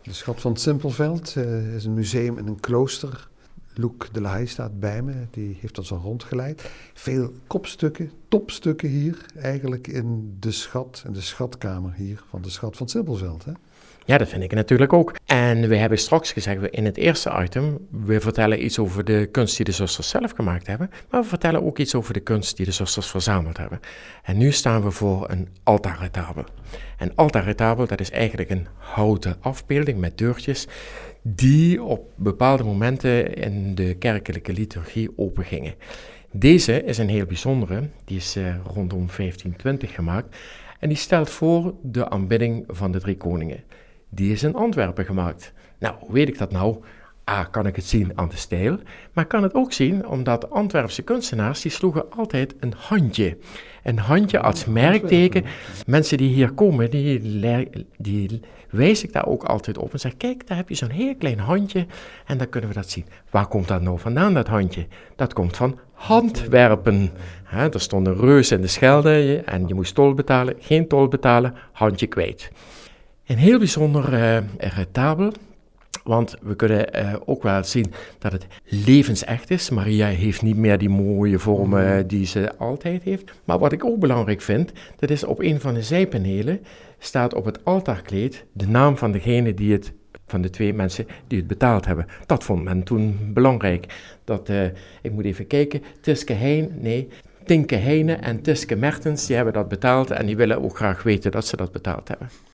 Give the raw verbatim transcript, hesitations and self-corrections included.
De Schat van het Simpelveld uh, is een museum in een klooster. Luc de la Haye staat bij me, die heeft ons al rondgeleid. Veel kopstukken, topstukken hier eigenlijk in de schat, in de schatkamer hier van de Schat van het Simpelveld. Hè? Ja, dat vind ik natuurlijk ook. En we hebben straks gezegd in het eerste item, we vertellen iets over de kunst die de zusters zelf gemaakt hebben, maar we vertellen ook iets over de kunst die de zusters verzameld hebben. En nu staan we voor een altaarretabel. Een altaarretabel, dat is eigenlijk een houten afbeelding met deurtjes die op bepaalde momenten in de kerkelijke liturgie opengingen. Deze is een heel bijzondere, die is uh, rondom vijftienhonderdtwintig gemaakt en die stelt voor de aanbidding van de drie koningen. Die is in Antwerpen gemaakt. Nou, hoe weet ik dat nou? A, kan ik het zien aan de stijl, maar ik kan het ook zien omdat Antwerpse kunstenaars, die sloegen altijd een handje. Een handje als merkteken. Mensen die hier komen, die, die wijs ik daar ook altijd op en zeg, kijk, daar heb je zo'n heel klein handje en dan kunnen we dat zien. Waar komt dat nou vandaan, dat handje? Dat komt van Antwerpen. He, er stond een reus in de Schelde en je moest tol betalen, geen tol betalen, handje kwijt. Een heel bijzonder uh, retabel, want we kunnen uh, ook wel zien dat het levensecht is. Maria heeft niet meer die mooie vormen uh, die ze altijd heeft. Maar wat ik ook belangrijk vind, dat is op een van de zijpanelen staat op het altaarkleed de naam van degene die het, van de twee mensen die het betaald hebben. Dat vond men toen belangrijk. Dat, uh, ik moet even kijken, Tiske Heijn, nee... Tinke Heine en Tiske Mertens, die hebben dat betaald en die willen ook graag weten dat ze dat betaald hebben.